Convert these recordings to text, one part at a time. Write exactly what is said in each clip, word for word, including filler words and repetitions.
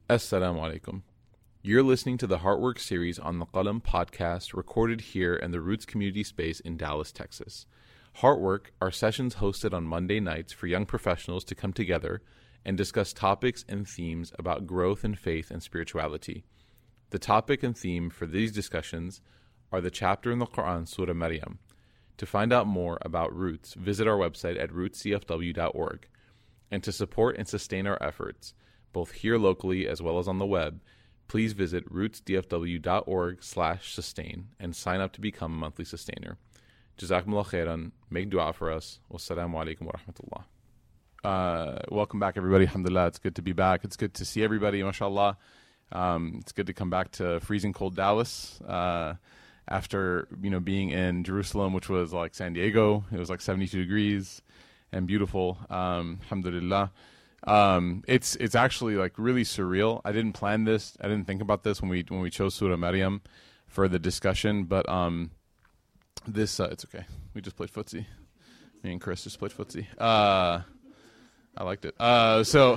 Assalamu alaikum. You're listening to the Heartwork series on the Qalam podcast, recorded here in the Roots community space in Dallas, Texas. Heartwork are sessions hosted on Monday nights for young professionals to come together and discuss topics and themes about growth in faith and spirituality. The topic and theme for these discussions are the chapter in the Quran, Surah Maryam. To find out more about Roots, visit our website at roots c f w dot org. And to support and sustain our efforts, both here locally as well as on the web, please visit roots d f w dot org slash sustain and sign up to become a monthly sustainer. Jazakumullah khairan. Make dua for us. Wassalamu alaikum wa rahmatullah. Uh, welcome back, everybody. Alhamdulillah. It's good to be back. It's good to see everybody, mashallah. Um, it's good to come back to freezing cold Dallas uh, after, you know, being in Jerusalem, which was like San Diego. It was like seventy-two degrees and beautiful. Um, alhamdulillah. Um, it's it's actually like really surreal. I didn't plan this. I didn't think about this when we when we chose Surah Maryam for the discussion. But um, this uh, it's okay. We just played footsie. Me and Chris just played footsie. Uh, I liked it. Uh, so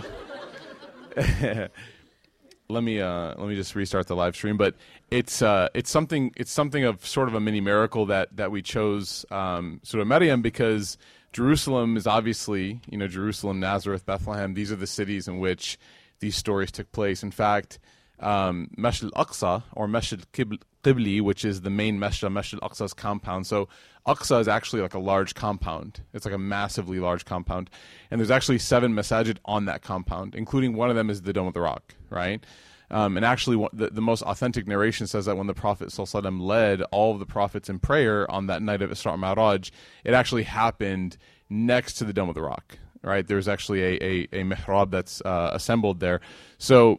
let me uh, let me just restart the live stream. But it's uh, it's something it's something of sort of a mini miracle that that we chose um, Surah Maryam because Jerusalem is obviously, you know, Jerusalem, Nazareth, Bethlehem. These are the cities in which these stories took place. In fact, um, Masjid al-Aqsa, or Masjid Qibli, which is the main Masjid, Masjid al-Aqsa's compound. So Aqsa is actually like a large compound. It's like a massively large compound. And there's actually seven masajid on that compound, including one of them is the Dome of the Rock, right? Um, and actually, the, the most authentic narration says that when the Prophet ﷺ led all of the prophets in prayer on that night of Isra Mi'raj, it actually happened next to the Dome of the Rock, right? There's actually a, a, a mihrab that's uh, assembled there. So,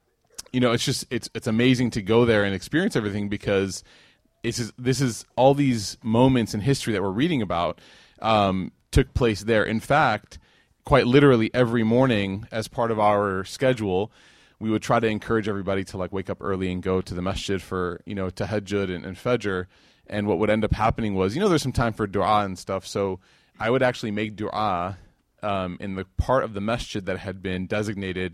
you know, it's just, it's it's amazing to go there and experience everything because it's just, this is, all these moments in history that we're reading about um, took place there. In fact, quite literally every morning as part of our schedule, we would try to encourage everybody to like wake up early and go to the masjid for, you know, tahajjud and, and fajr. And what would end up happening was, you know, there's some time for dua and stuff. So I would actually make dua um, in the part of the masjid that had been designated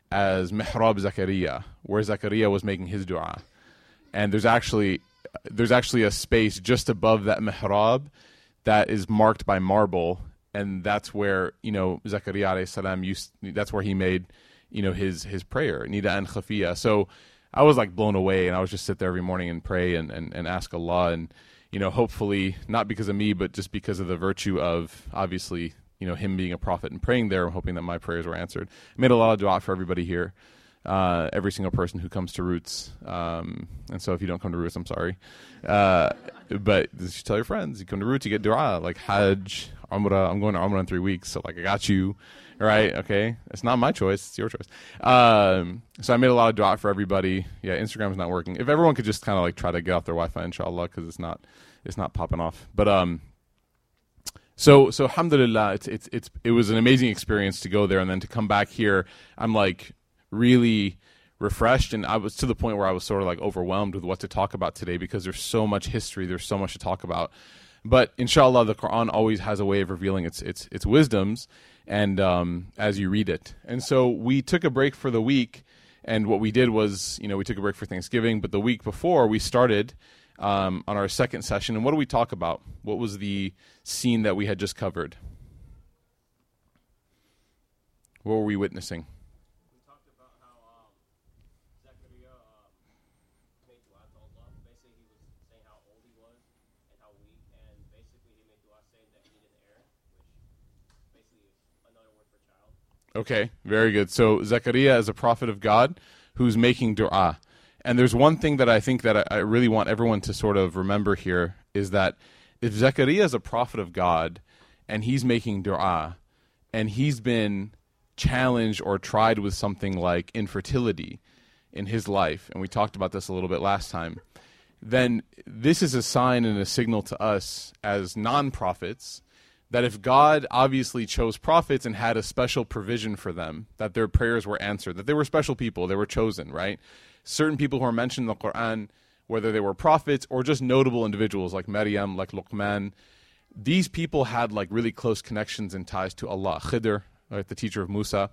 as Mihrab Zakaria, where Zakaria was making his dua. And there's actually there's actually a space just above that mihrab that is marked by marble. And that's where, you know, Zakaria alayhi salam used, that's where he made, you know, his his prayer, Nida and Khafiya. So I was like blown away, and I was just sit there every morning and pray and, and, and ask Allah, and, you know, hopefully not because of me, but just because of the virtue of obviously, you know, him being a prophet and praying there, I'm hoping that my prayers were answered. I made a lot of dua for everybody here, uh, every single person who comes to Roots. Um, and so if you don't come to Roots, I'm sorry. Uh, but you tell your friends, you come to Roots, you get dua, like Hajj, Umrah. I'm going to Umrah in three weeks, so like I got you. Right, okay. It's not my choice. It's your choice. Um, so I made a lot of dua for everybody. Yeah, Instagram's not working. If everyone could just kind of like try to get off their Wi-Fi, inshallah, because it's not, it's not popping off. But um, so so alhamdulillah, it's it's it's it was an amazing experience to go there, and then to come back here, I'm like really refreshed, and I was to the point where I was sort of like overwhelmed with what to talk about today because there's so much history, there's so much to talk about. But inshallah, the Quran always has a way of revealing its its its wisdoms, and um, as you read it. And so we took a break for the week, and what we did was, you know, we took a break for Thanksgiving, but the week before we started um, on our second session. And what do we talk about? What was the scene that we had just covered? What were we witnessing? We talked about how um, Zechariah um, made dua to Allah. Basically, he was saying how old he was and how weak, and basically he made dua saying that he needed air, which basically is another word for child. Okay, very good. So Zechariah is a prophet of God who's making dua. And there's one thing that I think that I, I really want everyone to sort of remember here is that if Zechariah is a prophet of God and he's making dua and he's been challenged or tried with something like infertility in his life, and we talked about this a little bit last time, then this is a sign and a signal to us as non-prophets that if God obviously chose prophets and had a special provision for them, that their prayers were answered, that they were special people, they were chosen, right? Certain people who are mentioned in the Quran, whether they were prophets or just notable individuals like Maryam, like Luqman, these people had like really close connections and ties to Allah. Khidr, right, the teacher of Musa.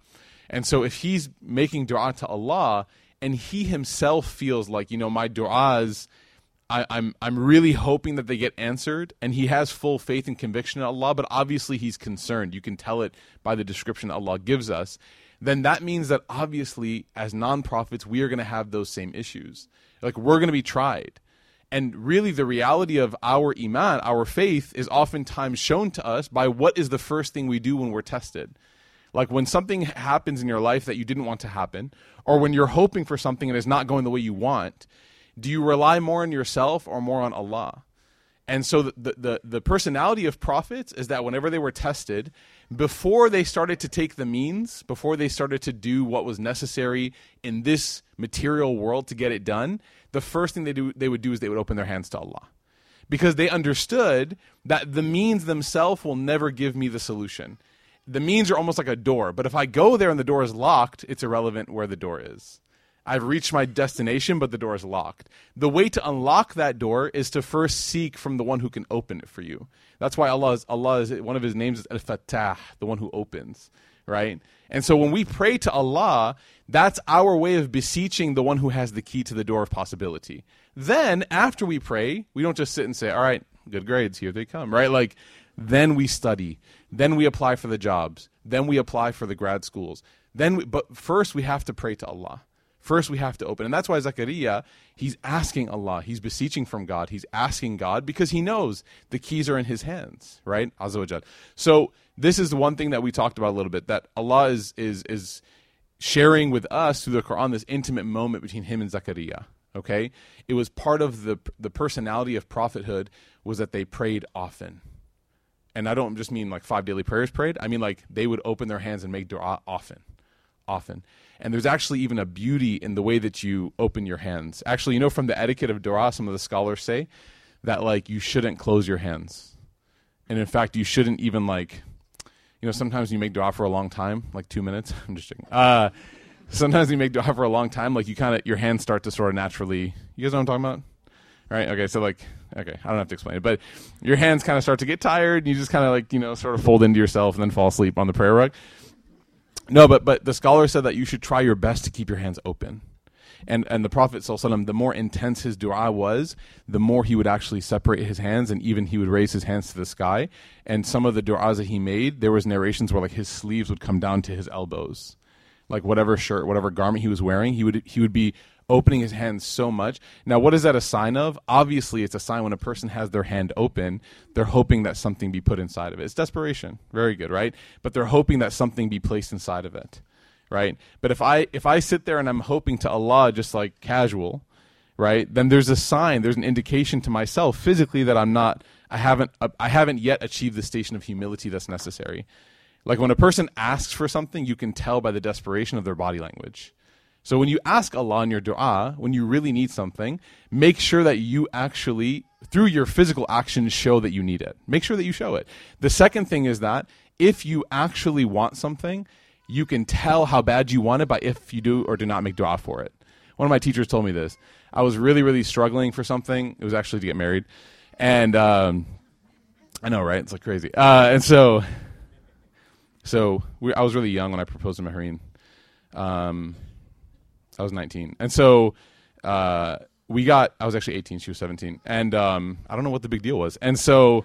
And so if he's making dua to Allah and he himself feels like, you know, my du'as, I, I'm I'm really hoping that they get answered, and he has full faith and conviction in Allah, but obviously he's concerned. You can tell it by the description that Allah gives us. Then that means that obviously as non-prophets, we are going to have those same issues. Like, we're going to be tried. And really the reality of our iman, our faith, is oftentimes shown to us by what is the first thing we do when we're tested. Like when something happens in your life that you didn't want to happen, or when you're hoping for something and it's not going the way you want, do you rely more on yourself or more on Allah? And so the, the, the personality of prophets is that whenever they were tested, before they started to take the means, before they started to do what was necessary in this material world to get it done, the first thing they do they would do is they would open their hands to Allah. Because they understood that the means themselves will never give me the solution. The means are almost like a door, but if I go there and the door is locked, it's irrelevant where the door is. I've reached my destination, but the door is locked. The way to unlock that door is to first seek from the one who can open it for you. That's why Allah is, Allah is one of his names is Al-Fattah, the one who opens, right? And so when we pray to Allah, that's our way of beseeching the one who has the key to the door of possibility. Then, after we pray, we don't just sit and say, all right, good grades, here they come, right? Like, then we study. Then we apply for the jobs. Then we apply for the grad schools. Then, we, But first we have to pray to Allah. First we have to open. And that's why Zakaria, he's asking Allah. He's beseeching from God. He's asking God because he knows the keys are in his hands, right? Azza wa Jal. So this is the one thing that we talked about a little bit, that Allah is is is sharing with us through the Quran this intimate moment between him and Zakaria, okay? It was part of the the personality of prophethood was that they prayed often. And I don't just mean like five daily prayers prayed. I mean like they would open their hands and make dua often. Often. And there's actually even a beauty in the way that you open your hands. Actually, you know, from the etiquette of dua, some of the scholars say that like you shouldn't close your hands. And in fact, you shouldn't even like, you know, sometimes you make dua for a long time, like two minutes. I'm just joking. Uh, sometimes you make dua for a long time, like you kind of, your hands start to sort of naturally, you guys know what I'm talking about? Right? Okay, so like, okay, I don't have to explain it, but your hands kind of start to get tired, and you just kind of like, you know, sort of fold into yourself and then fall asleep on the prayer rug. No, but but the scholar said that you should try your best to keep your hands open. And and the Prophet ﷺ, the more intense his dua was, the more he would actually separate his hands, and even he would raise his hands to the sky. And some of the duas that he made, there was narrations where like his sleeves would come down to his elbows. Like whatever shirt, whatever garment he was wearing, he would he would be opening his hands so much. Now, what is that a sign of? Obviously, it's a sign when a person has their hand open, they're hoping that something be put inside of it. It's desperation. Very good, right? But they're hoping that something be placed inside of it, right? But if I if I sit there and I'm hoping to Allah just like casual, right, then there's a sign, there's an indication to myself physically that I'm not, I haven't, I haven't yet achieved the station of humility that's necessary. Like when a person asks for something, you can tell by the desperation of their body language. So when you ask Allah in your dua, when you really need something, make sure that you actually, through your physical actions, show that you need it. Make sure that you show it. The second thing is that if you actually want something, you can tell how bad you want it by if you do or do not make dua for it. One of my teachers told me this. I was really, really struggling for something. It was actually to get married. And um, I know, right? It's like crazy. Uh, and so so we, I was really young when I proposed to Mehreen. Um I was nineteen. And so uh, we got, I was actually eighteen, she was seventeen. And um, I don't know what the big deal was. And so,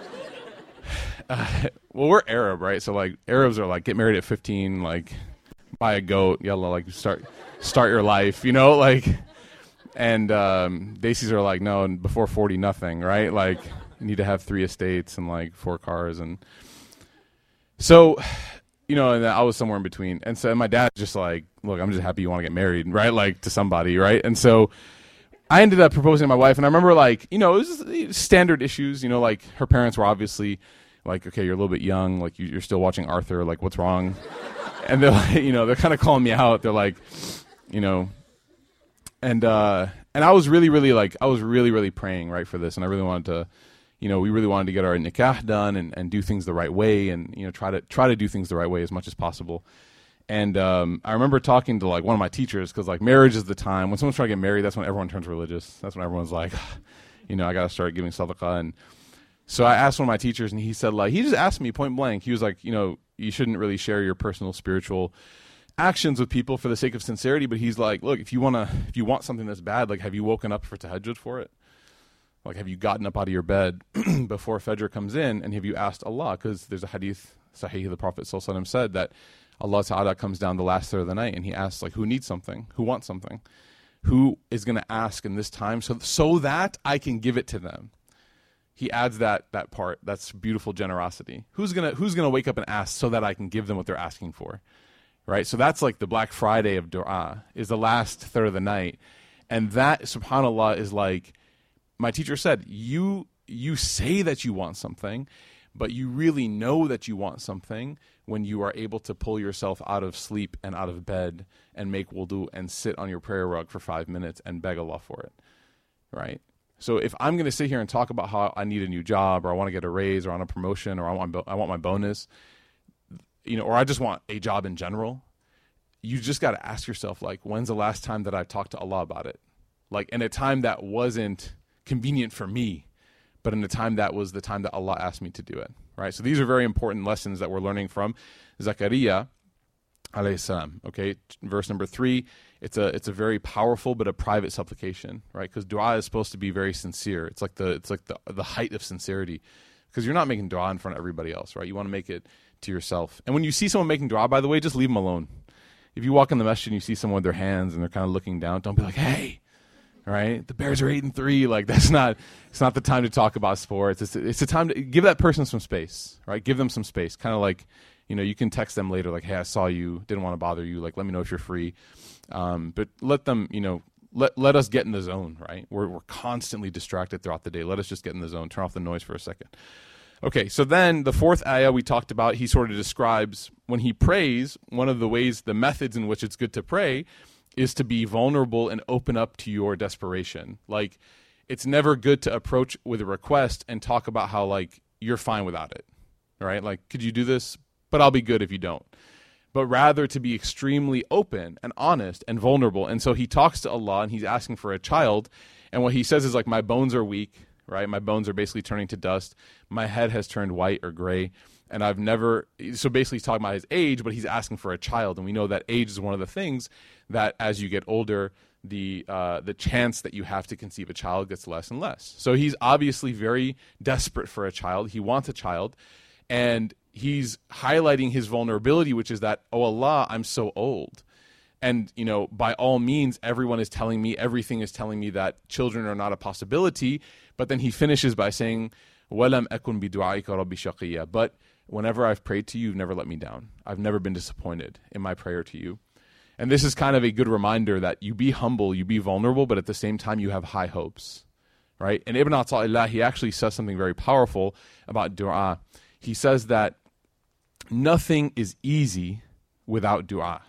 uh, well, we're Arab, right? So like Arabs are like, get married at fifteen, like buy a goat, yalla, like start start your life, you know? Like, and um, Desis are like, no, before forty, nothing, right? Like you need to have three estates and like four cars. And so, you know, and I was somewhere in between. And so my dad's just like, look, I'm just happy you want to get married, right? Like to somebody, right? And so I ended up proposing to my wife. And I remember like, you know, it was just standard issues, you know, like her parents were obviously like, okay, you're a little bit young. Like you, you're still watching Arthur. Like what's wrong? And they're like, you know, they're kind of calling me out. They're like, you know, and, uh, and I was really, really like, I was really, really praying, right, for this. And I really wanted to, you know, we really wanted to get our nikah done and, and do things the right way and, you know, try to try to do things the right way as much as possible. And um, I remember talking to like one of my teachers because like marriage is the time. When someone's trying to get married, that's when everyone turns religious. That's when everyone's like, you know, I got to start giving sadaqah. And so I asked one of my teachers and he said like, he just asked me point blank. He was like, you know, you shouldn't really share your personal spiritual actions with people for the sake of sincerity, but he's like, look, if you want to, if you want something that's bad, like, have you woken up for tahajjud for it? Like, have you gotten up out of your bed before Fajr comes in, and have you asked Allah? Because there's a hadith, Sahih, the Prophet sallallahu alaihi wasallam said that Allah Ta'ala comes down the last third of the night, and he asks, like, who needs something? Who wants something? Who is going to ask in this time so, so that I can give it to them? He adds that that part. That's beautiful generosity. Who's gonna Who's gonna wake up and ask so that I can give them what they're asking for, right? So that's like the Black Friday of du'a, is the last third of the night, and that, subhanallah, is like, my teacher said, you you say that you want something, but you really know that you want something when you are able to pull yourself out of sleep and out of bed and make wudu and sit on your prayer rug for five minutes and beg Allah for it, right? So if I'm going to sit here and talk about how I need a new job, or I want to get a raise, or I want a promotion, or I want I want my bonus, you know, or I just want a job in general, you just got to ask yourself, like, when's the last time that I talked to Allah about it? Like, in a time that wasn't convenient for me, but in a time that was the time that Allah asked me to do it, right? So these are very important lessons that we're learning from Zakaria alayhi salam. Okay, verse number three. It's a it's a very powerful but a private supplication, right? Because dua is supposed to be very sincere. It's like the it's like the the height of sincerity, because you're not making dua in front of everybody else, right? You want to make it to yourself. And when you see someone making dua, by the way, just leave them alone. If you walk in the masjid and you see someone with their hands and they're kind of looking down, don't be like, hey, all right, the Bears are eight and three. Like, that's not it's not the time to talk about sports. It's it's the time to give that person some space, right? Give them some space. Kind of like, you know, you can text them later, like, hey, I saw you, didn't want to bother you. Like, let me know if you're free. Um, but let them, you know, let let us get in the zone, right? We're we're constantly distracted throughout the day. Let us just get in the zone. Turn off the noise for a second. Okay, so then the fourth ayah we talked about, he sort of describes when he prays, one of the ways, the methods in which it's good to pray is to be vulnerable and open up to your desperation. Like, it's never good to approach with a request and talk about how, like, you're fine without it, right? Like, could you do this? But I'll be good if you don't. But rather to be extremely open and honest and vulnerable. And so he talks to Allah and he's asking for a child. And what he says is, like, my bones are weak, right? My bones are basically turning to dust. My head has turned white or gray. And I've never, so basically he's talking about his age, but he's asking for a child. And we know that age is one of the things that as you get older, the uh, the chance that you have to conceive a child gets less and less. So he's obviously very desperate for a child. He wants a child. And he's highlighting his vulnerability, which is that, oh Allah, I'm so old. And, you know, by all means, everyone is telling me, everything is telling me that children are not a possibility. But then he finishes by saying, وَلَمْ أَكُنْ بِدُعَائِكَ رَبِّ شَقِيًّا. But whenever I've prayed to you, you've never let me down. I've never been disappointed in my prayer to you. And this is kind of a good reminder that you be humble, you be vulnerable, but at the same time, you have high hopes, right? And Ibn Ata'illah, he actually says something very powerful about dua. He says that nothing is easy without dua.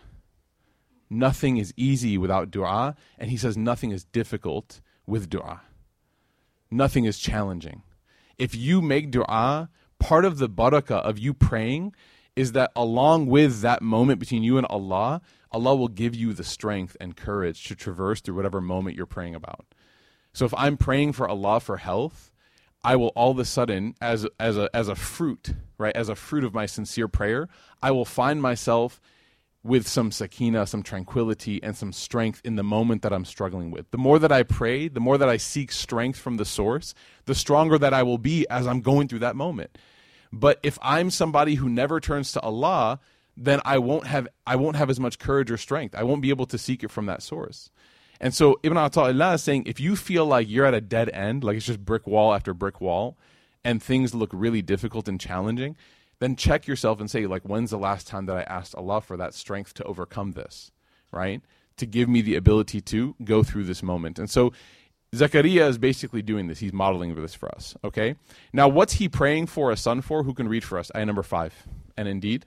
Nothing is easy without dua. And he says nothing is difficult with dua. Nothing is challenging. If you make dua, part of the barakah of you praying is that along with that moment between you and Allah, Allah will give you the strength and courage to traverse through whatever moment you're praying about. So if I'm praying for Allah for health, I will all of a sudden, as as a as a fruit, right, as a fruit of my sincere prayer, I will find myself with some sakina, some tranquility, and some strength in the moment that I'm struggling with. The more that I pray, the more that I seek strength from the source, the stronger that I will be as I'm going through that moment. But if I'm somebody who never turns to Allah, then I won't have I won't have as much courage or strength. I won't be able to seek it from that source. And so Ibn Ata'illah is saying, if you feel like you're at a dead end, like it's just brick wall after brick wall, and things look really difficult and challenging, then check yourself and say, like, when's the last time that I asked Allah for that strength to overcome this, right? To give me the ability to go through this moment. And so Zakaria is basically doing this. He's modeling this for us, okay? Now, what's he praying for a son for? Who can read for us? Ayah number five. And indeed.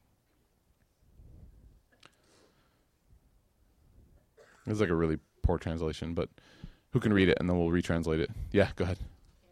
It's like a really poor translation, but who can read it? And then we'll retranslate it. Yeah, go ahead.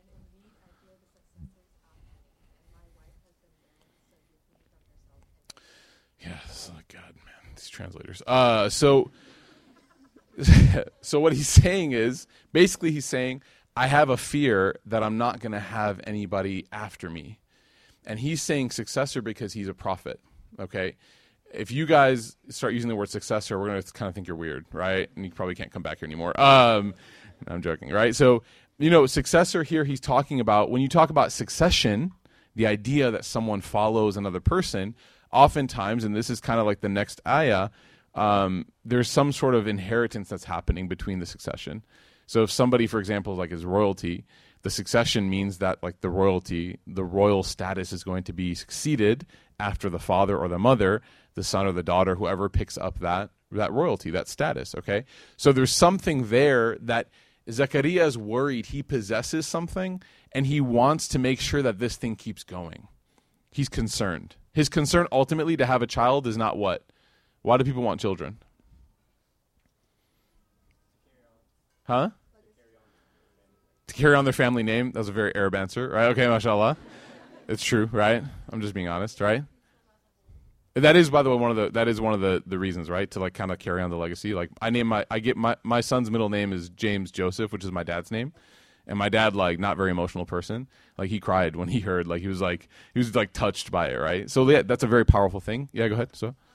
Yes, oh God, man, these translators. Uh, so, so what he's saying is, basically he's saying, I have a fear that I'm not going to have anybody after me. And he's saying successor because he's a prophet, okay? if you guys start using the word successor, we're going to kind of think you're weird, right? And you probably can't come back here anymore. Um, I'm joking, right? So, you know, successor here, he's talking about, when you talk about succession, the idea that someone follows another person, oftentimes, and this is kind of like the next ayah, um, there's some sort of inheritance that's happening between the succession. So if somebody, for example, like is royalty, the succession means that like the royalty, the royal status is going to be succeeded after the father or the mother, the son or the daughter, whoever picks up that that royalty, that status, okay? So there's something there that Zechariah is worried he possesses something, and he wants to make sure that this thing keeps going. He's concerned. His concern ultimately to have a child is not what? Why do people want children? Huh? To carry on their family name. That was a very Arab answer, right? Okay, mashallah. It's true, right? I'm just being honest, right? That is, by the way, one of the that is one of the, the reasons, right? To like kind of carry on the legacy. Like I name my I get my, my son's middle name is James Joseph, which is my dad's name. And my dad, like, not very emotional person. Like he cried when he heard, like he was like he was like touched by it, right? So yeah, that's a very powerful thing. Yeah, go ahead. So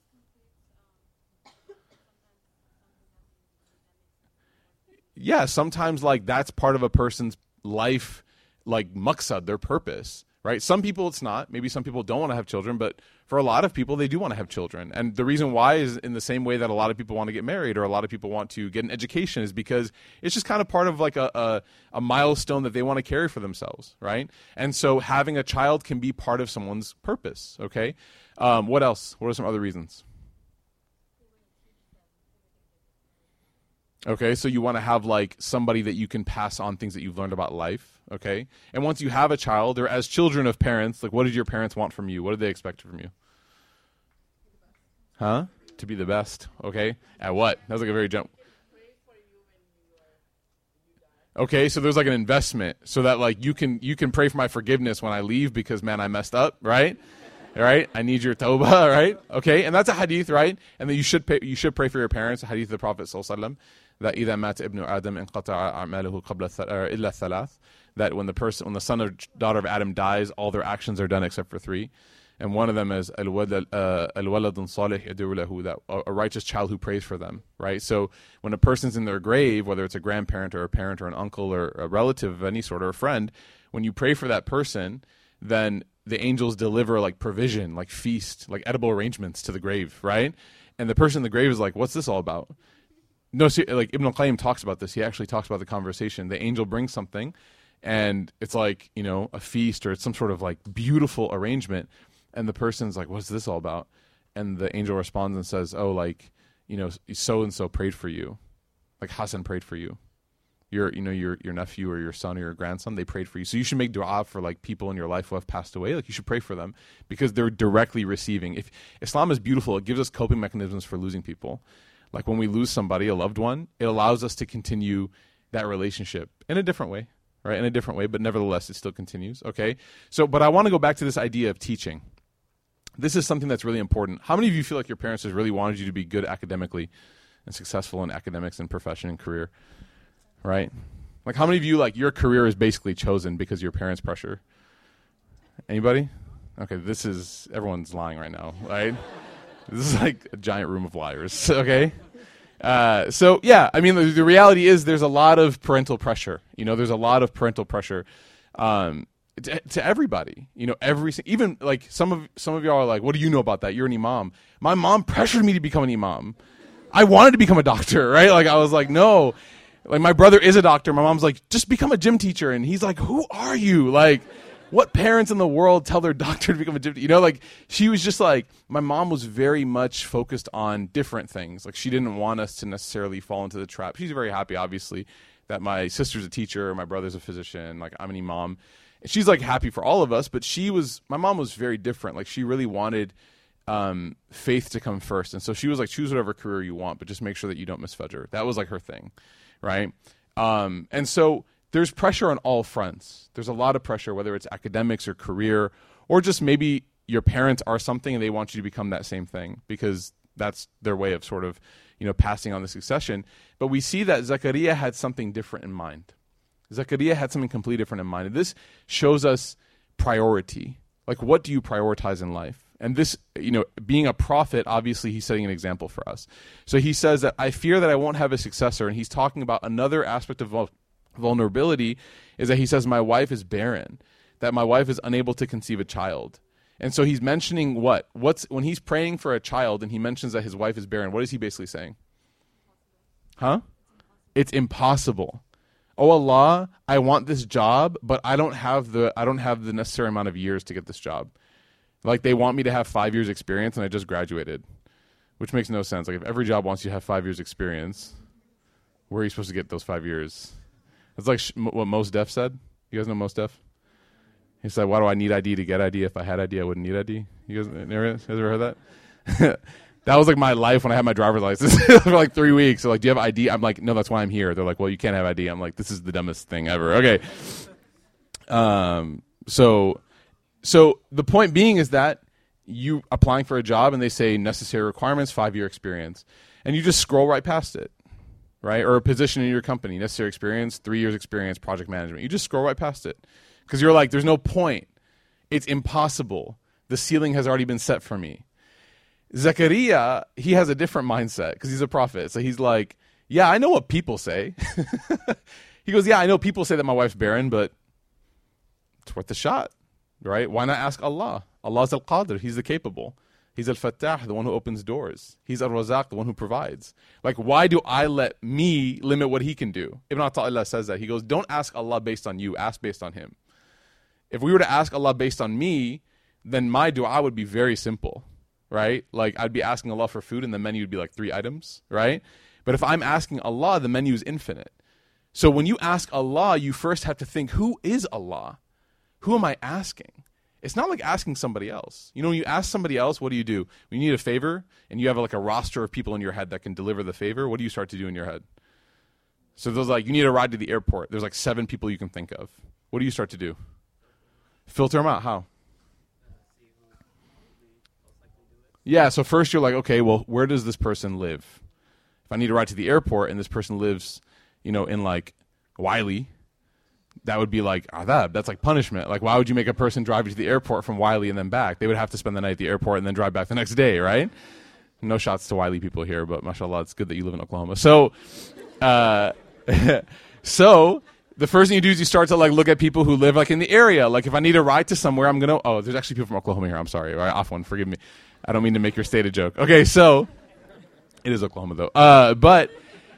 yeah, sometimes like that's part of a person's life, like maqsad, their purpose, right? Some people it's not. Maybe some people don't want to have children, but for a lot of people, they do want to have children. And the reason why is in the same way that a lot of people want to get married or a lot of people want to get an education is because it's just kind of part of like a, a, a milestone that they want to carry for themselves, right? And so having a child can be part of someone's purpose, okay? Um, what else? What are some other reasons? Okay, so you want to have like somebody that you can pass on things that you've learned about life, okay? And once you have a child, or as children of parents, like what did your parents want from you? What did they expect from you? Huh? To be the best, okay? At what? That was like a very jump. Okay, so there's like an investment so that like you can you can pray for my forgiveness when I leave because man I messed up, right? All right, I need your tawbah, right? Okay, and that's a hadith, right? And then you should pay, you should pray for your parents. A hadith of the Prophet sallallahu alaihi wasallam that إذا مات ابن آدم انقطع أعماله قبل إلا الثلاث, that when the person, when the son or daughter of Adam dies, all their actions are done except for three, and one of them is الولد الولد صالح يدعو له, that a righteous child who prays for them, right? So when a person's in their grave, whether it's a grandparent or a parent or an uncle or a relative of any sort or a friend, when you pray for that person, then the angels deliver like provision, like feast, like edible arrangements to the grave, right? And the person in the grave is like, what's this all about? No, see, like Ibn al-Qayyim talks about this. He actually talks about the conversation. The angel brings something, and it's like, you know, a feast or it's some sort of like beautiful arrangement. And the person's like, what's this all about? And the angel responds and says, oh, like, you know, so-and-so prayed for you. Like Hassan prayed for you. Your, you know, your your nephew or your son or your grandson, they prayed for you. So you should make dua for like people in your life who have passed away. Like you should pray for them because they're directly receiving. If Islam is beautiful, it gives us coping mechanisms for losing people. Like when we lose somebody, a loved one, it allows us to continue that relationship in a different way, right? In a different way, but nevertheless, it still continues, okay? So, but I want to go back to this idea of teaching. This is something that's really important. How many of you feel like your parents just really wanted you to be good academically and successful in academics and profession and career? Right? Like how many of you, like your career is basically chosen because of your parents' pressure? Anybody? Okay, this is, everyone's lying right now, right? This is like a giant room of liars, okay? Uh, so yeah, I mean, the, the reality is there's a lot of parental pressure. You know, there's a lot of parental pressure um, to, to everybody. You know, every, even like some of, some of y'all are like, what do you know about that? You're an imam. My mom pressured me to become an imam. I wanted to become a doctor, right? Like I was like, no. Like my brother is a doctor. My mom's like, just become a gym teacher. And he's like, who are you? Like, what parents in the world tell their doctor to become a gym teacher? You know, like she was just like, my mom was very much focused on different things. Like she didn't want us to necessarily fall into the trap. She's very happy, obviously, that my sister's a teacher, my brother's a physician, like I'm an imam. And she's like happy for all of us, but she was, my mom was very different. Like she really wanted um, faith to come first. And so she was like, choose whatever career you want, but just make sure that you don't miss Fajr. That was like her thing. Right? Um, and so there's pressure on all fronts. There's a lot of pressure, whether it's academics or career, or just maybe your parents are something and they want you to become that same thing because that's their way of sort of, you know, passing on the succession. But we see that Zechariah had something different in mind. Zechariah had something completely different in mind. And this shows us priority. Like, what do you prioritize in life? And this, you know, being a prophet, obviously he's setting an example for us. So he says that I fear that I won't have a successor. And he's talking about another aspect of vul- vulnerability is that he says, my wife is barren, that my wife is unable to conceive a child. And so he's mentioning what? What's when he's praying for a child and he mentions that his wife is barren, what is he basically saying? Huh? It's impossible. Oh Allah, I want this job, but I don't have the I don't have the necessary amount of years to get this job. Like they want me to have five years experience and I just graduated, which makes no sense. Like if every job wants you to have five years experience, where are you supposed to get those five years? It's like sh- what Mos Def said. You guys know Mos Def? He said, why do I need I D to get I D? If I had I D, I wouldn't need I D. You guys, never, you guys ever heard that? That was like my life when I had my driver's license for like three weeks. So like, do you have I D? I'm like, no, that's why I'm here. They're like, well, you can't have I D. I'm like, this is the dumbest thing ever. Okay. Um. So, so the point being is that you applying for a job and they say necessary requirements, five year experience, and you just scroll right past it, right? Or a position in your company, necessary experience, three years experience, project management. You just scroll right past it because you're like, there's no point. It's impossible. The ceiling has already been set for me. Zechariah, he has a different mindset because he's a prophet. So he's like, yeah, I know what people say. He goes, yeah, I know people say that my wife's barren, but it's worth a shot, right? Why not ask Allah? Allah's al-Qadir. He's the capable. He's al-Fattah, the one who opens doors. He's al-Razaq, the one who provides. Like, why do I let me limit what he can do? Ibn Atta'illah says that. He goes, don't ask Allah based on you. Ask based on him. If we were to ask Allah based on me, then my dua would be very simple. Right? Like I'd be asking Allah for food and the menu would be like three items, right? But if I'm asking Allah, the menu is infinite. So when you ask Allah, you first have to think, who is Allah? Who am I asking? It's not like asking somebody else. You know, when you ask somebody else, what do you do? When you need a favor and you have like a roster of people in your head that can deliver the favor, what do you start to do in your head? So there's like, you need a ride to the airport. There's like seven people you can think of. What do you start to do? Filter them out. How? Yeah, so first you're like, okay, well, where does this person live? If I need to ride to the airport and this person lives, you know, in like Wiley, that would be like adab. That's like punishment. Like, why would you make a person drive you to the airport from Wiley and then back? They would have to spend the night at the airport and then drive back the next day, right? No shots to Wiley people here, but mashallah, it's good that you live in Oklahoma. So, uh, so the first thing you do is you start to like look at people who live like in the area. Like, if I need a ride to somewhere, I'm gonna. Oh, there's actually people from Oklahoma here. I'm sorry. All right, off one. Forgive me. I don't mean to make your state a joke. Okay, so it is Oklahoma though. Uh, but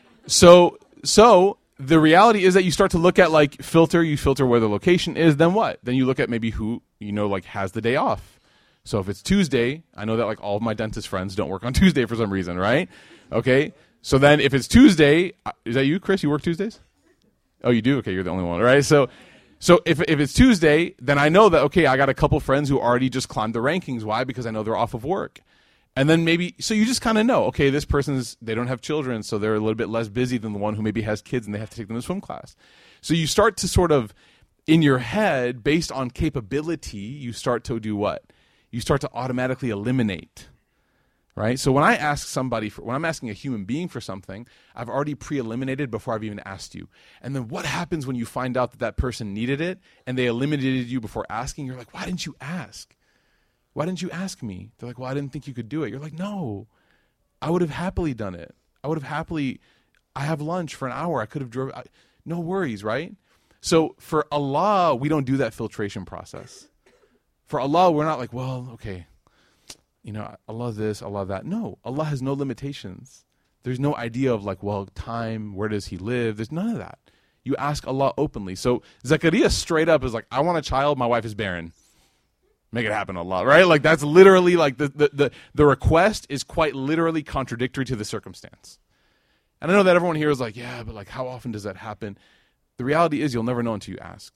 so so the reality is that you start to look at like filter. You filter where the location is. Then what? Then you look at maybe who you know like has the day off. So if it's Tuesday, I know that like all of my dentist friends don't work on Tuesday for some reason, right? Okay. So then if it's Tuesday, is that you, Chris? You work Tuesdays? Oh, you do? Okay, you're the only one, right? So. So if if it's Tuesday, then I know that, okay, I got a couple friends who already just climbed the rankings. Why? Because I know they're off of work. And then maybe, so you just kind of know, okay, this person's, they don't have children, so they're a little bit less busy than the one who maybe has kids and they have to take them to swim class. So you start to sort of, in your head, based on capability, you start to do what? You start to automatically eliminate. Right? So when I ask somebody, for, when I'm asking a human being for something, I've already pre-eliminated before I've even asked you. And then what happens when you find out that that person needed it and they eliminated you before asking? You're like, why didn't you ask? Why didn't you ask me? They're like, well, I didn't think you could do it. You're like, no, I would have happily done it. I would have happily, I have lunch for an hour. I could have drove, I, no worries, right? So for Allah, we don't do that filtration process. For Allah, we're not like, well, okay, you know, Allah this, Allah that. No, Allah has no limitations. There's no idea of like, well, time, where does he live? There's none of that. You ask Allah openly. So Zechariah straight up is like, I want a child, my wife is barren. Make it happen, Allah, right? Like that's literally like the, the, the, the request is quite literally contradictory to the circumstance. And I know that everyone here is like, yeah, but like how often does that happen? The reality is you'll never know until you ask.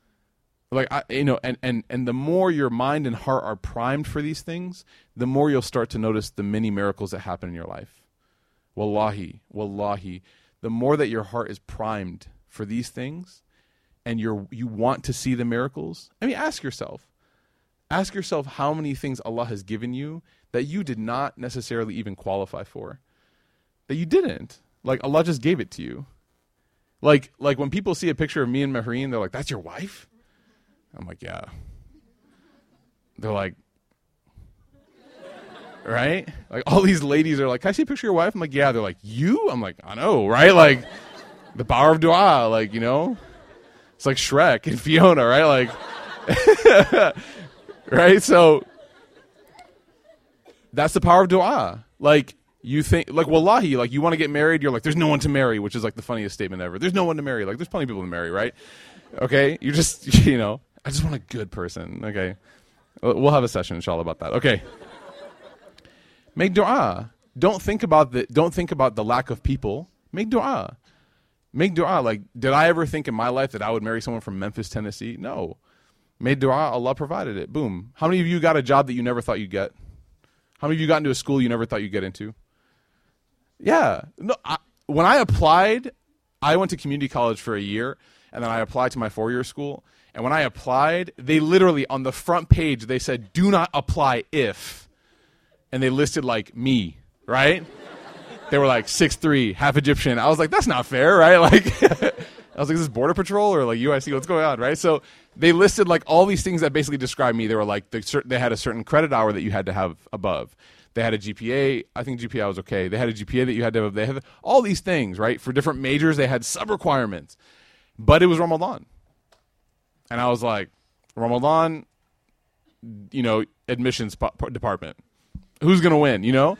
Like, I, you know, and, and, and the more your mind and heart are primed for these things, the more you'll start to notice the many miracles that happen in your life. Wallahi, wallahi, the more that your heart is primed for these things and you're, you want to see the miracles, I mean, ask yourself. Ask yourself how many things Allah has given you that you did not necessarily even qualify for. That you didn't. Like, Allah just gave it to you. Like, like when people see a picture of me and Mehreen, they're like, that's your wife? I'm like, yeah. They're like, right? Like all these ladies are like, can I see a picture of your wife? I'm like, yeah. They're like, you? I'm like, I know, right? Like the power of dua, like, you know, it's like Shrek and Fiona, right? Like, right? So that's the power of dua. Like you think, like, wallahi, like you want to get married. You're like, there's no one to marry, which is like the funniest statement ever. There's no one to marry. Like there's plenty of people to marry, right? Okay. You just, you know, I just want a good person. Okay. We'll have a session, inshallah, about that. Okay. Make dua. Don't think about the don't think about the lack of people. Make dua. Make dua. Like, did I ever think in my life that I would marry someone from Memphis, Tennessee? No. Made dua, Allah provided it. Boom. How many of you got a job that you never thought you'd get? How many of you got into a school you never thought you'd get into? Yeah. No. I, when I applied, I went to community college for a year, and then I applied to my four-year school. And when I applied, they literally, on the front page, they said, do not apply if. And they listed, like, me, right? They were like six three, half Egyptian. I was like, that's not fair, right? Like, I was like, is this Border Patrol or, like, U I C? What's going on, right? So they listed, like, all these things that basically describe me. They were like, they, they had a certain credit hour that you had to have above. They had a G P A. I think G P A was okay. They had a G P A that you had to have. They had all these things, right? For different majors, they had sub-requirements. But it was Ramadan. And I was like, Ramadan, you know, admissions po- department. Who's going to win, you know?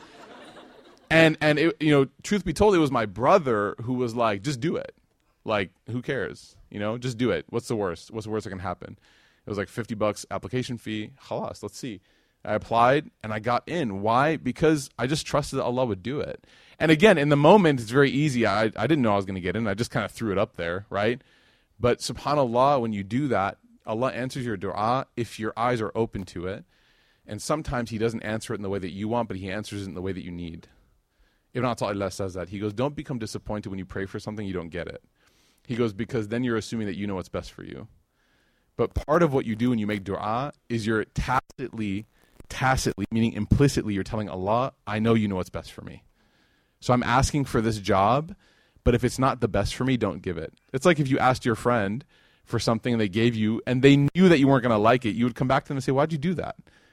And, and it, you know, truth be told, it was my brother who was like, just do it. Like, who cares? You know, just do it. What's the worst? What's the worst that can happen? It was like fifty bucks application fee. Khalas, let's see. I applied and I got in. Why? Because I just trusted that Allah would do it. And again, in the moment, it's very easy. I, I didn't know I was going to get in. I just kind of threw it up there, right? But subhanAllah, when you do that, Allah answers your dua if your eyes are open to it. And sometimes he doesn't answer it in the way that you want, but he answers it in the way that you need. Ibn Ata'illah says that. He goes, don't become disappointed when you pray for something you don't get it. He goes, because then you're assuming that you know what's best for you. But part of what you do when you make dua is you're tacitly, tacitly, meaning implicitly, you're telling Allah, I know you know what's best for me. So I'm asking for this job, but if it's not the best for me, don't give it. It's like if you asked your friend for something and they gave you, and they knew that you weren't going to like it, you would come back to them and say, why'd you do that?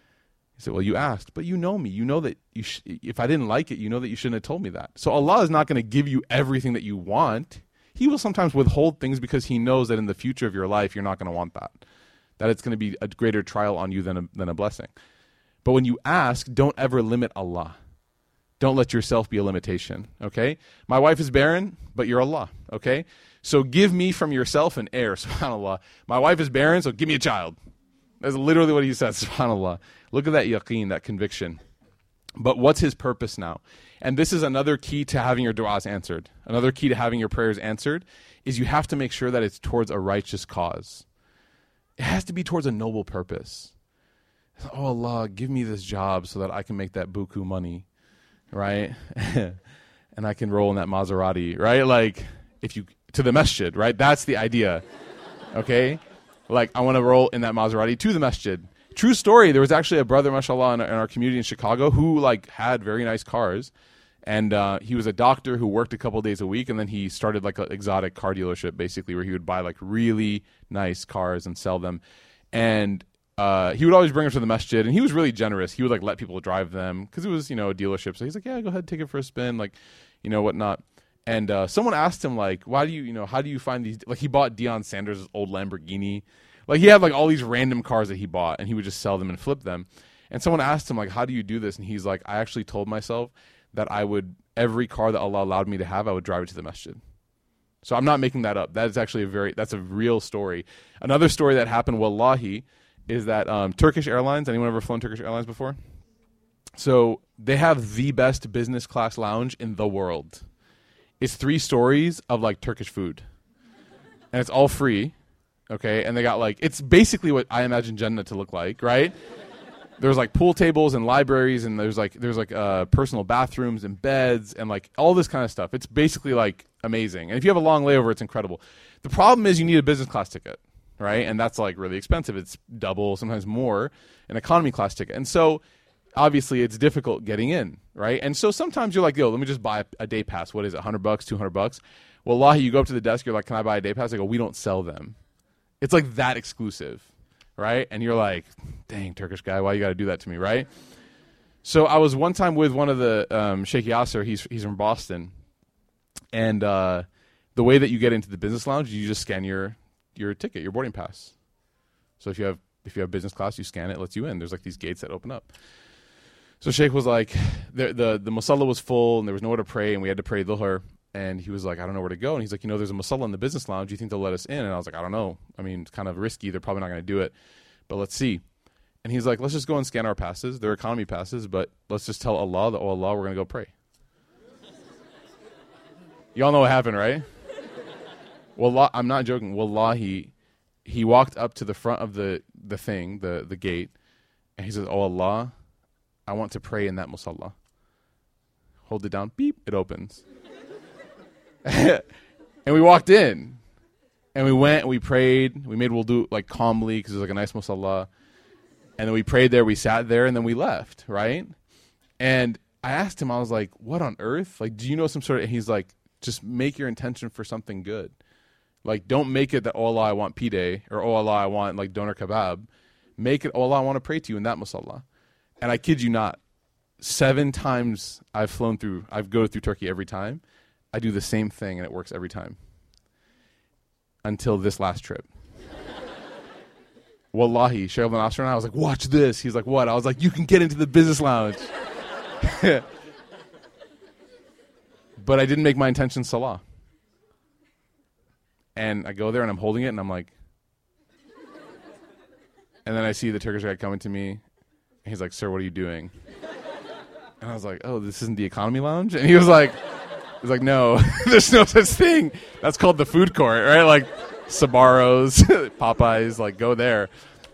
He said, well, you asked, but you know me. You know that you sh- if I didn't like it, you know that you shouldn't have told me that. So Allah is not going to give you everything that you want. He will sometimes withhold things because he knows that in the future of your life, you're not going to want that. That it's going to be a greater trial on you than a, than a blessing. But when you ask, don't ever limit Allah. Don't let yourself be a limitation, okay? My wife is barren, but you're Allah, okay? So give me from yourself an heir, subhanAllah. My wife is barren, so give me a child. That's literally what he says, subhanAllah. Look at that yaqeen, that conviction. But what's his purpose now? And this is another key to having your du'as answered. Another key to having your prayers answered is you have to make sure that it's towards a righteous cause. It has to be towards a noble purpose. Oh, Allah, give me this job so that I can make that buku money, right? And I can roll in that Maserati, right? Like, if you, to the masjid, right? That's the idea, okay? Like, I want to roll in that Maserati to the masjid. True story, there was actually a brother, mashallah, in our, in our community in Chicago who, like, had very nice cars. And uh, he was a doctor who worked a couple days a week, and then he started, like, an exotic car dealership, basically, where he would buy, like, really nice cars and sell them. And uh, he would always bring them to the masjid, and he was really generous. He would, like, let people drive them, because it was, you know, a dealership. So he's like, yeah, go ahead, take it for a spin, like, you know, whatnot. And uh, someone asked him, like, why do you, you know, how do you find these, like, he bought Deion Sanders' old Lamborghini. Like, he had, like, all these random cars that he bought, and he would just sell them and flip them. And someone asked him, like, how do you do this? And he's like, I actually told myself that I would, every car that Allah allowed me to have, I would drive it to the masjid. So I'm not making that up. That is actually a very, that's a real story. Another story that happened, wallahi, is that um, Turkish Airlines, anyone ever flown Turkish Airlines before? So they have the best business class lounge in the world. It's three stories of, like, Turkish food. And it's all free. Okay, and they got, like, it's basically what I imagine Jannah to look like, right? There's, like, pool tables and libraries, and there's like there's like uh, personal bathrooms and beds and, like, all this kind of stuff. It's basically, like, amazing. And if you have a long layover, it's incredible. The problem is you need a business class ticket, right? And that's, like, really expensive. It's double, sometimes more, an economy class ticket. And so obviously it's difficult getting in, right? And so sometimes you're like, yo, let me just buy a, a day pass. What is it, one hundred bucks, two hundred bucks? Wallahi, you go up to the desk, you're like, can I buy a day pass? I go, we don't sell them. It's like that exclusive, right? And you're like, dang, Turkish guy, why you got to do that to me, right? So I was one time with one of the um, Sheikh Yasser. He's he's from Boston, and uh, the way that you get into the business lounge, you just scan your your ticket, your boarding pass. So if you have if you have business class, you scan it, it lets you in. There's like these gates that open up. So Sheikh was like, the the the musalla was full, and there was nowhere to pray, and we had to pray dhuhr. And he was like, I don't know where to go. And he's like, you know, there's a musalla in the business lounge. Do you think they'll let us in? And I was like, I don't know. I mean, it's kind of risky. They're probably not going to do it, but let's see. And he's like, let's just go and scan our passes. They're economy passes, but let's just tell Allah that, oh, Allah, we're going to go pray. Y'all know what happened, right? Wallah, I'm not joking. Wallahi, he walked up to the front of the, the thing, the, the gate, and he says, oh, Allah, I want to pray in that musalla. Hold it down. Beep. It opens. And we walked in. And we went and we prayed. We made wudu like calmly because it was like a nice musalla. And then we prayed there, we sat there, and then we left, right? And I asked him, I was like, what on earth? Like, do you know some sort of, and he's like, just make your intention for something good. Like, don't make it that, oh Allah, I want pide, or oh Allah, I want like doner kebab. Make it, oh Allah, I want to pray to you in that musalla. And I kid you not, seven times I've flown through, I've go through Turkey every time. I do the same thing, and it works every time. Until this last trip. Wallahi, Sheikh Abdul Nasser and I was like, watch this. He's like, what? I was like, you can get into the business lounge. But I didn't make my intention salah. And I go there and I'm holding it and I'm like, and then I see the Turkish guy coming to me and he's like, sir, what are you doing? And I was like, oh, this isn't the economy lounge? And he was like, he's like, no, there's no such thing. That's called the food court, right? Like, Sbarro's, Popeyes, like go there.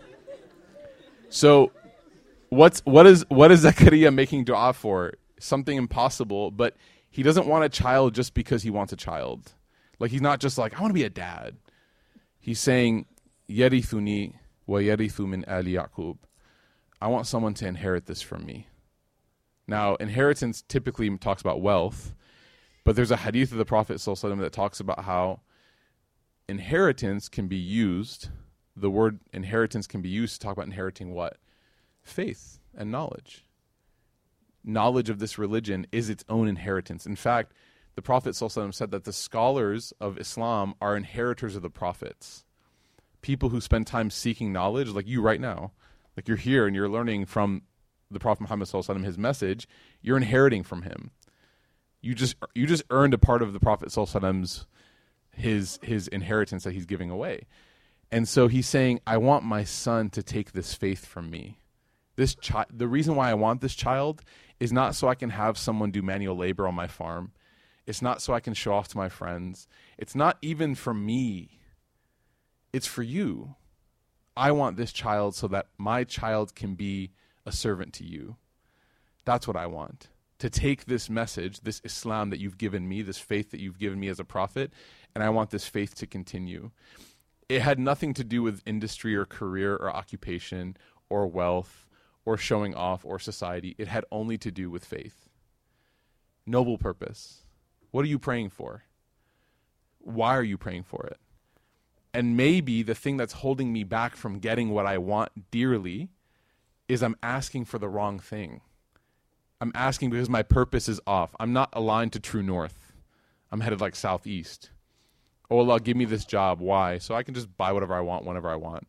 So what's what is what is Zakaria making dua for? Something impossible, but he doesn't want a child just because he wants a child. Like he's not just like, I want to be a dad. He's saying, Yarithuni wa yarithu min ali Yaqub. I want someone to inherit this from me. Now, inheritance typically talks about wealth, but there's a hadith of the Prophet sallallahu alaihi wasallam that talks about how inheritance can be used, the word inheritance can be used to talk about inheriting what? Faith and knowledge. Knowledge of this religion is its own inheritance. In fact, the Prophet ﷺ said that the scholars of Islam are inheritors of the prophets. People who spend time seeking knowledge, like you right now, like you're here and you're learning from the Prophet Muhammad ﷺ, his message, you're inheriting from him. You just you just earned a part of the Prophet ﷺ's his his inheritance that he's giving away. And so he's saying, I want my son to take this faith from me. This chi- the reason why I want this child is not so I can have someone do manual labor on my farm. It's not so I can show off to my friends. It's not even for me. It's for you. I want this child so that my child can be a servant to you. That's what I want. To take this message, this Islam that you've given me, this faith that you've given me as a prophet, and I want this faith to continue. It had nothing to do with industry or career or occupation or wealth or showing off or society. It had only to do with faith. Noble purpose. What are you praying for? Why are you praying for it? And maybe the thing that's holding me back from getting what I want dearly is I'm asking for the wrong thing. I'm asking because my purpose is off. I'm not aligned to true north. I'm headed like southeast. Oh Allah, give me this job. Why? So I can just buy whatever I want whenever I want.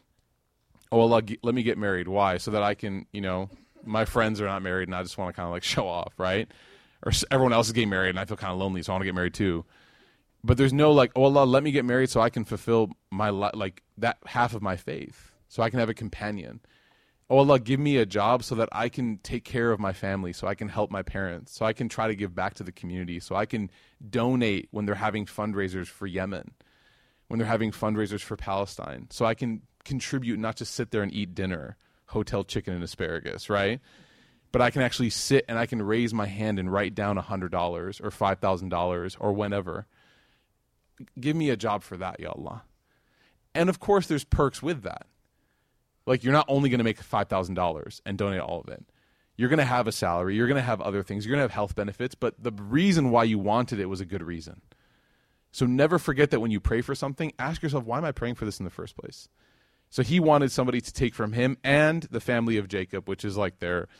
Oh Allah, g- let me get married. Why? So that I can, you know, my friends are not married and I just want to kind of like show off, right? Or s- everyone else is getting married and I feel kind of lonely, so I want to get married too. But there's no like, oh Allah, let me get married so I can fulfill my li- like that half of my faith, so I can have a companion. Oh Allah, give me a job so that I can take care of my family, so I can help my parents, so I can try to give back to the community, so I can donate when they're having fundraisers for Yemen, when they're having fundraisers for Palestine, so I can contribute, not just sit there and eat dinner, hotel chicken and asparagus, right? But I can actually sit and I can raise my hand and write down one hundred dollars or five thousand dollars or whenever. Give me a job for that, ya Allah. And of course there's perks with that. Like, you're not only going to make five thousand dollars and donate all of it. You're going to have a salary. You're going to have other things. You're going to have health benefits. But the reason why you wanted it was a good reason. So never forget that when you pray for something, ask yourself, why am I praying for this in the first place? So he wanted somebody to take from him and the family of Jacob, which is like their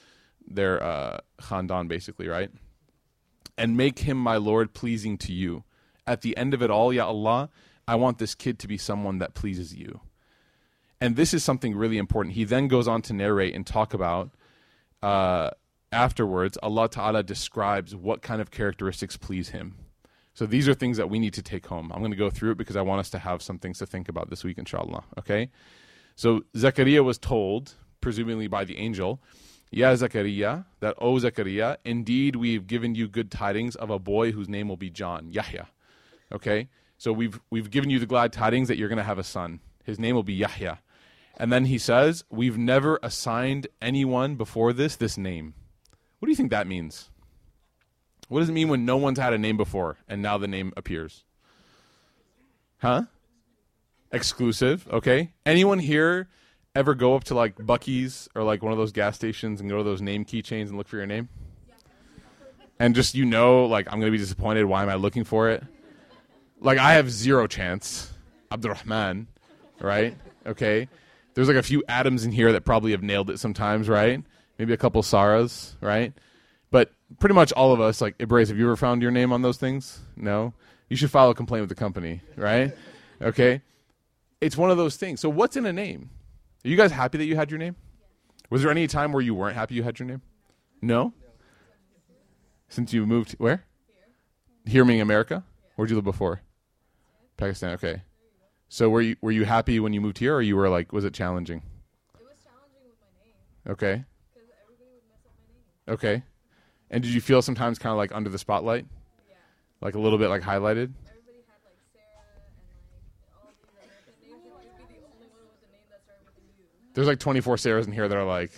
their uh, khandan, basically, right? And make him my Lord pleasing to you. At the end of it all, Ya Allah, I want this kid to be someone that pleases you. And this is something really important. He then goes on to narrate and talk about, uh, afterwards, Allah Ta'ala describes what kind of characteristics please him. So these are things that we need to take home. I'm going to go through it because I want us to have some things to think about this week, inshallah. Okay? So Zechariah was told, presumably by the angel, Ya Zechariah, that, O Zechariah, indeed we've given you good tidings of a boy whose name will be John, Yahya. Okay? So we've we've given you the glad tidings that you're going to have a son. His name will be Yahya. And then he says, we've never assigned anyone before this this name. What do you think that means? What does it mean when no one's had a name before and now the name appears? Huh? Exclusive, okay. Anyone here ever go up to like Buc-ee's or like one of those gas stations and go to those name keychains and look for your name? And just, you know, like, I'm going to be disappointed. Why am I looking for it? Like, I have zero chance. Abdurrahman, right? Okay. There's like a few Adams in here that probably have nailed it sometimes, right? Maybe a couple Sarahs, right? But pretty much all of us, like, Ibrahim, have you ever found your name on those things? No? You should file a complaint with the company, right? Okay? It's one of those things. So what's in a name? Are you guys happy that you had your name? Was there any time where you weren't happy you had your name? No? Since you moved, where? Here. Here meaning America? Where'd you live before? Pakistan, okay. So were you were you happy when you moved here, or you were like, was it challenging? It was challenging with my name. Okay. Because everybody would mess up my name. Okay. And did you feel sometimes kind of like under the spotlight? Yeah. Like a little bit like highlighted? Everybody had like Sarah and like all these American names, and you'd be the only one with a name that started with a U. There's like twenty-four Sarahs in here that are like,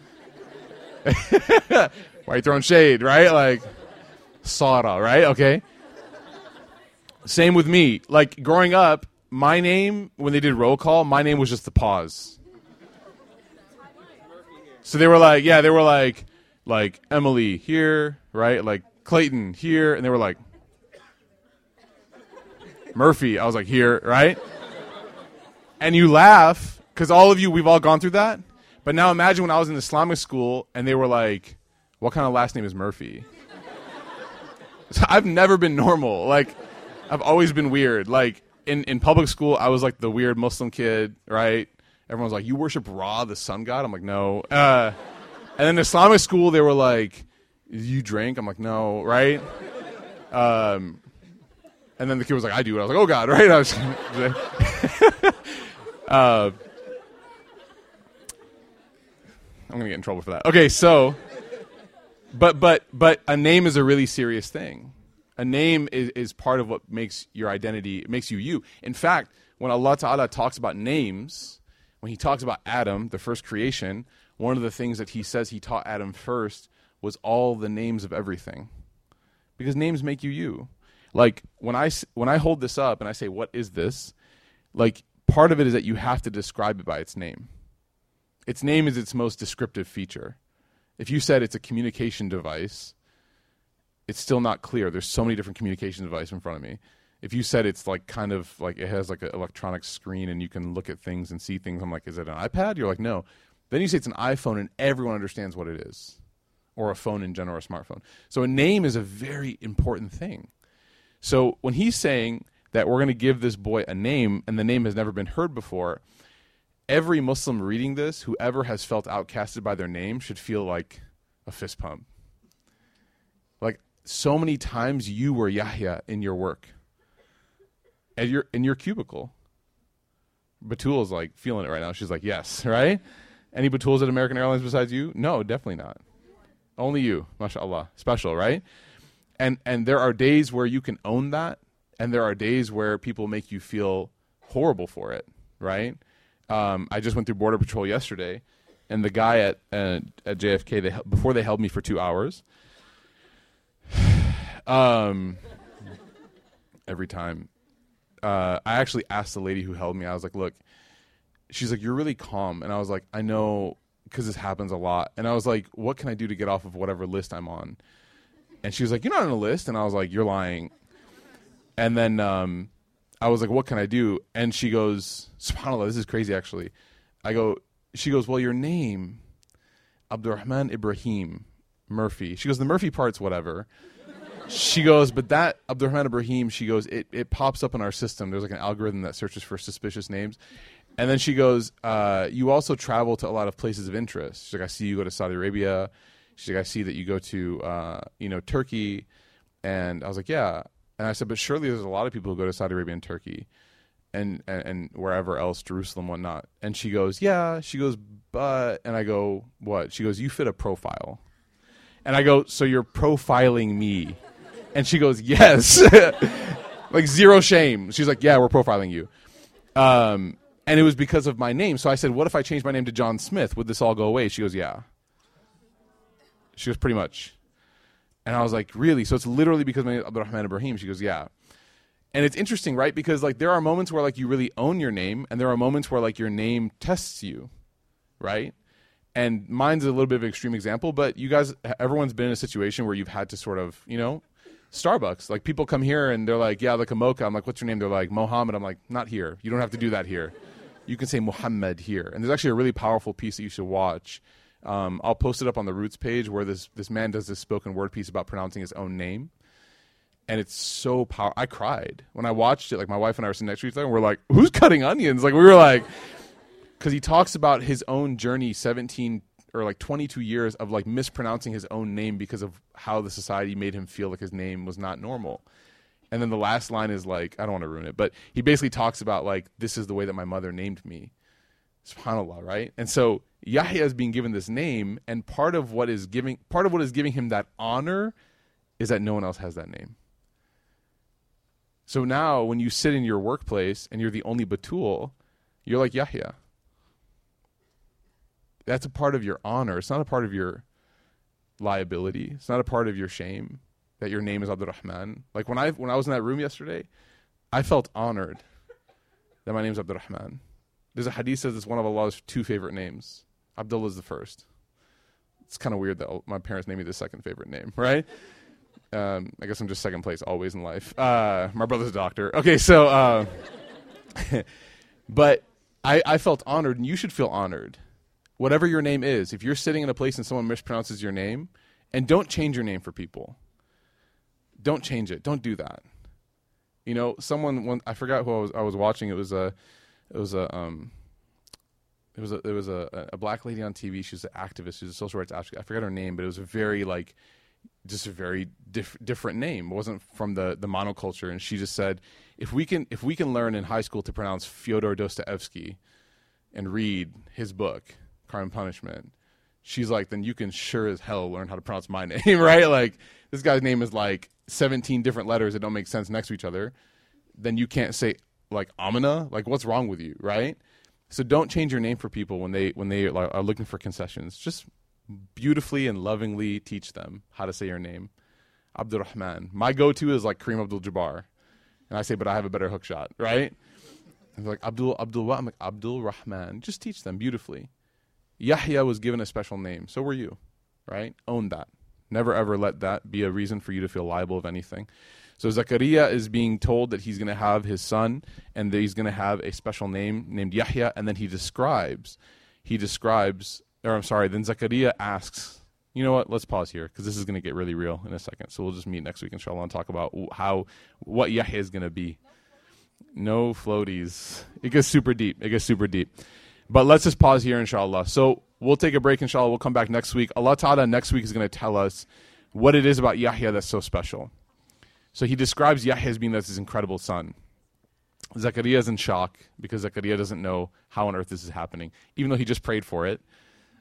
why are you throwing shade, right? Like, Sara, right? Okay. Same with me. Like, growing up, my name, when they did roll call, my name was just the pause. So they were like, yeah, they were like, like, Emily here, right? Like, Clayton here. And they were like, Murphy. I was like, here, right? And you laugh, because all of you, we've all gone through that. But now imagine when I was in Islamic school, and they were like, what kind of last name is Murphy? So I've never been normal. Like, I've always been weird. Like, in, in public school, I was like the weird Muslim kid, right? Everyone's like, you worship Ra, the sun god? I'm like, no. Uh, and then in Islamic school, they were like, you drink? I'm like, no, right? Um, and then the kid was like, I do. And I was like, oh, God, right? I was, uh, I'm going to get in trouble for that. Okay, so, but but but a name is a really serious thing. A name is, is part of what makes your identity, makes you you. In fact, when Allah Ta'ala talks about names, when he talks about Adam, the first creation, one of the things that he says he taught Adam first was all the names of everything. Because names make you you. Like, when I, when I hold this up and I say, what is this? Like, part of it is that you have to describe it by its name. Its name is its most descriptive feature. If you said it's a communication device, it's still not clear. There's so many different communication devices in front of me. If you said it's like kind of like it has like an electronic screen and you can look at things and see things, I'm like, is it an iPad? You're like, no. Then you say it's an iPhone and everyone understands what it is. Or a phone in general, or a smartphone. So a name is a very important thing. So when he's saying that we're going to give this boy a name and the name has never been heard before, every Muslim reading this, whoever has felt outcasted by their name, should feel like a fist pump. Like, so many times you were Yahya in your work. At your, in your cubicle. Batul is like feeling it right now. She's like, yes, right? Any Batuls at American Airlines besides you? No, definitely not. Only you, mashallah. Special, right? And and there are days where you can own that, and there are days where people make you feel horrible for it, right? Um, I just went through Border Patrol yesterday, and the guy at uh, at J F K, they, before they held me for two hours, um, every time, uh, I actually asked the lady who held me, I was like, look, she's like, you're really calm. And I was like, I know, because this happens a lot. And I was like, what can I do to get off of whatever list I'm on? And she was like, you're not on a list. And I was like, you're lying. And then um, I was like, what can I do? And she goes, subhanAllah, this is crazy, actually. I go, she goes, well, your name, Abdurrahman Ibrahim Murphy. She goes, the Murphy part's whatever. She goes, but that Abdurrahman Ibrahim, she goes, it, it pops up in our system. There's like an algorithm that searches for suspicious names. And then she goes, uh, you also travel to a lot of places of interest. She's like, I see you go to Saudi Arabia. She's like, I see that you go to, uh, you know, Turkey. And I was like, yeah. And I said, but surely there's a lot of people who go to Saudi Arabia and Turkey and, and, and wherever else, Jerusalem, whatnot. And she goes, yeah. She goes, but, and I go, what? She goes, you fit a profile. And I go, so you're profiling me? And she goes, yes. Like zero shame. She's like, yeah, we're profiling you. Um, and it was because of my name. So I said, what if I changed my name to John Smith? Would this all go away? She goes, yeah. She goes, pretty much. And I was like, really? So it's literally because my name is Abdurrahman Ibrahim? She goes, yeah. And it's interesting, right? Because like there are moments where like you really own your name, and there are moments where like your name tests you, right? And mine's a little bit of an extreme example, but you guys, everyone's been in a situation where you've had to sort of, you know, Starbucks. Like people come here and they're like, yeah, like a mocha. I'm like, what's your name? They're like, Mohammed. I'm like, not here. You don't have to do that here. You can say Muhammad here. And there's actually a really powerful piece that you should watch. Um, I'll post it up on the Roots page where this, this man does this spoken word piece about pronouncing his own name. And it's so powerful. I cried when I watched it. Like my wife and I were sitting next to each other and we're like, who's cutting onions? Like we were like, because he talks about his own journey, seventeen or like twenty-two years of like mispronouncing his own name because of how the society made him feel like his name was not normal. And then the last line is like, I don't want to ruin it, but he basically talks about like, this is the way that my mother named me. SubhanAllah, right? And so Yahya is being given this name, and part of what is giving part of what is giving him that honor is that no one else has that name. So now when you sit in your workplace and you're the only Batul, you're like Yahya. That's a part of your honor. It's not a part of your liability. It's not a part of your shame that your name is Abdurrahman. Like when I when I was in that room yesterday, I felt honored that my name is Abdurrahman. There's a hadith that says it's one of Allah's two favorite names. Abdullah is the first. It's kind of weird that my parents named me the second favorite name, right? Um, I guess I'm just second place always in life. Uh, my brother's a doctor. Okay, so, uh, but I, I felt honored, and you should feel honored. Whatever your name is, if you're sitting in a place and someone mispronounces your name, and don't change your name for people. Don't change it. Don't do that. You know, someone, when, I forgot who I was, I was watching. It was a, it was a, um, it was a, it was a, a black lady on T V. She was an activist. She was a social rights activist. I forgot her name, but it was a very like, just a very diff- different name. It wasn't from the, the monoculture. And she just said, if we can, if we can learn in high school to pronounce Fyodor Dostoevsky and read his book, Crime and Punishment, she's like, then you can sure as hell learn how to pronounce my name, right? Like, this guy's name is like seventeen different letters that don't make sense next to each other. Then you can't say like Amina. Like, what's wrong with you, right? So don't change your name for people when they when they are looking for concessions. Just beautifully and lovingly teach them how to say your name. Abdurrahman. My go-to is like Kareem Abdul-Jabbar. And I say, but I have a better hook shot, right? And they're like, Abdul, Abdul what? I'm like, Abdul Rahman. Just teach them beautifully. Yahya was given a special name. So were you, right? Own that. Never ever let that be a reason for you to feel liable of anything. So Zakaria is being told that he's going to have his son and that he's going to have a special name named Yahya. And then he describes, he describes, or I'm sorry, then Zakaria asks, you know what, let's pause here because this is going to get really real in a second. So we'll just meet next week, inshallah, and talk about how, what Yahya is going to be. No floaties. It gets super deep. It gets super deep. But let's just pause here, inshallah. So we'll take a break, inshallah. We'll come back next week. Allah Ta'ala next week is going to tell us what it is about Yahya that's so special. So he describes Yahya as being his incredible son. Zakaria is in shock because Zakaria doesn't know how on earth this is happening, even though he just prayed for it.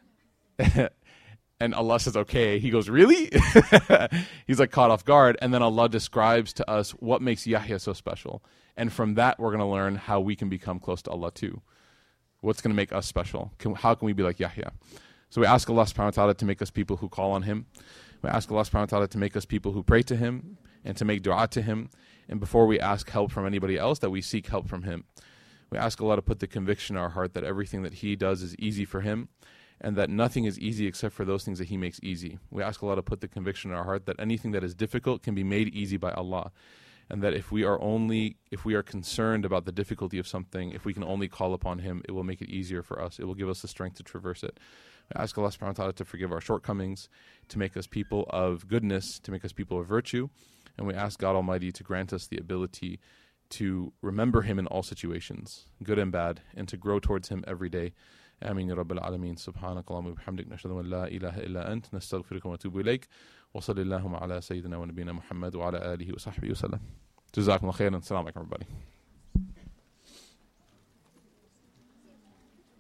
And Allah says, okay. He goes, really? He's like caught off guard. And then Allah describes to us what makes Yahya so special. And from that, we're going to learn how we can become close to Allah too. What's going to make us special? Can, how can we be like Yahya? So we ask Allah subhanahu wa ta'ala to make us people who call on Him. We ask Allah subhanahu wa ta'ala to make us people who pray to Him and to make dua to Him. And before we ask help from anybody else, that we seek help from Him. We ask Allah to put the conviction in our heart that everything that He does is easy for Him and that nothing is easy except for those things that He makes easy. We ask Allah to put the conviction in our heart that anything that is difficult can be made easy by Allah. and that if we are only, if we are concerned about the difficulty of something, if we can only call upon Him, it will make it easier for us. It will give us the strength to traverse it. I ask Allah subhanahu wa ta'ala to forgive our shortcomings, to make us people of goodness, to make us people of virtue, and we ask God Almighty to grant us the ability to remember Him in all situations, good and bad, and to grow towards Him every day. آمين يا رب العالمين. سبحانك اللهم وبحمدك نشهد أن لا إله إلا أنت نستغفرك ونتوب إليك وصلى اللهم على سيدنا ونبينا محمد وعلى آله وصحبه وسلم. جزاكم الله خيرا. السلام عليكم everybody.